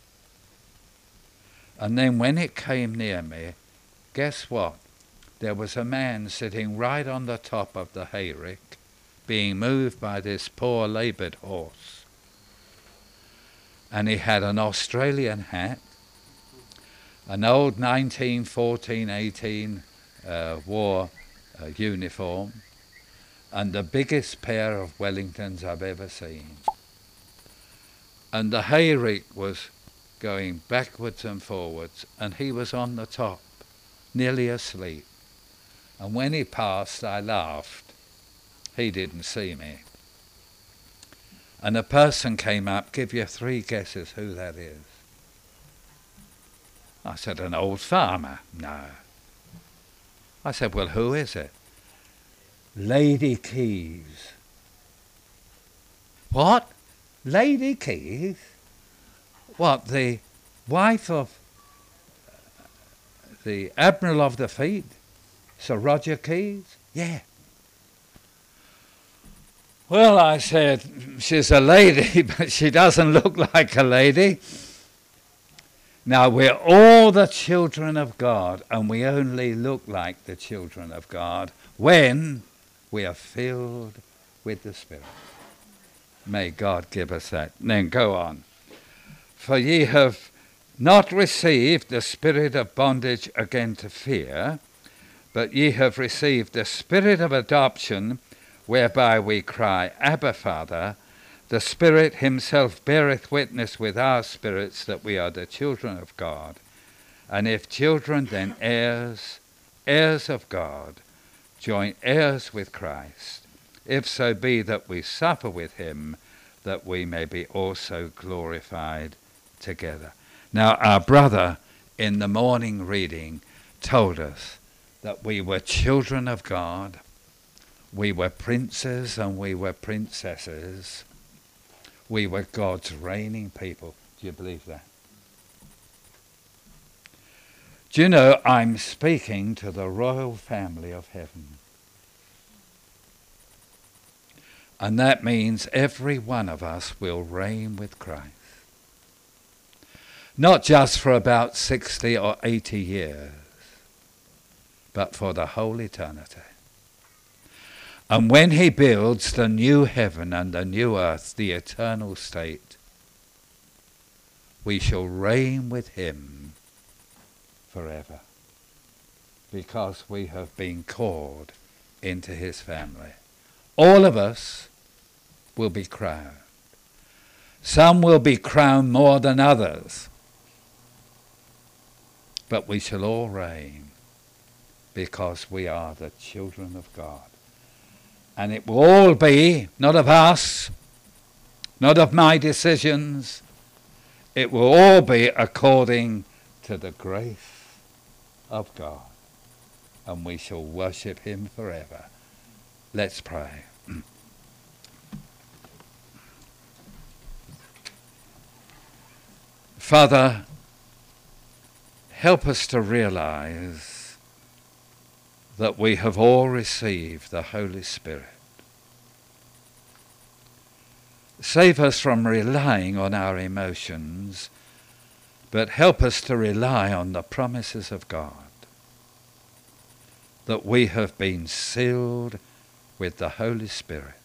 And then when it came near me, guess what? There was a man sitting right on the top of the hayrick, being moved by this poor laboured horse. And he had an Australian hat, an old nineteen fourteen eighteen uh, war uh, uniform, and the biggest pair of Wellingtons I've ever seen. And the hayrick was going backwards and forwards, and he was on the top, nearly asleep. And when he passed, I laughed. He didn't see me. And a person came up, give you three guesses who that is. I said, an old farmer. No. I said, well, who is it? Lady Keys. What? Lady Keys? What, the wife of the Admiral of the Fleet, Sir Roger Keyes? Yeah. Well, I said, she's a lady, but she doesn't look like a lady. Now, we're all the children of God, and we only look like the children of God when we are filled with the Spirit. May God give us that. And then go on. For ye have not received the spirit of bondage again to fear, but ye have received the spirit of adoption, whereby we cry, Abba, Father. The Spirit himself beareth witness with our spirits that we are the children of God. And if children, then heirs, heirs of God, joint heirs with Christ, if so be that we suffer with him, that we may be also glorified together. Now, our brother in the morning reading told us that we were children of God, we were princes and we were princesses, we were God's reigning people. Do you believe that? Do you know, I'm speaking to the royal family of heaven. And that means every one of us will reign with Christ. Not just for about sixty or eighty years, but for the whole eternity. And when he builds the new heaven and the new earth, the eternal state, we shall reign with him forever, because we have been called into his family. All of us will be crowned. Some will be crowned more than others, but we shall all reign because we are the children of God. And it will all be not of us, not of my decisions. It will all be according to the grace of God. And we shall worship him forever. Let's pray. Father, help us to realize that we have all received the Holy Spirit. Save us from relying on our emotions, but help us to rely on the promises of God, that we have been sealed with the Holy Spirit.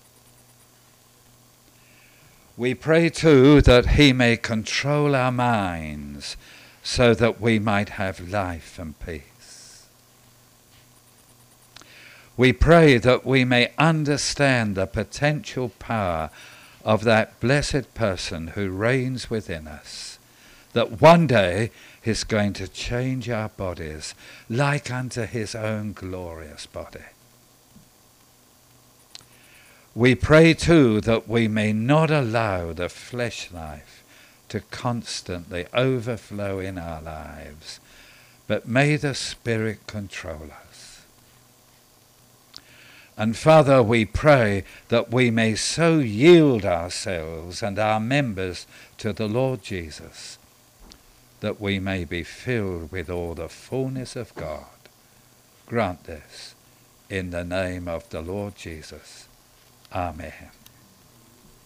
We pray too that he may control our minds so that we might have life and peace. We pray that we may understand the potential power of that blessed person who reigns within us, that one day he's going to change our bodies like unto his own glorious body. We pray too that we may not allow the flesh life to constantly overflow in our lives, but may the Spirit control us. And Father, we pray that we may so yield ourselves and our members to the Lord Jesus, that we may be filled with all the fullness of God. Grant this in the name of the Lord Jesus. Amen.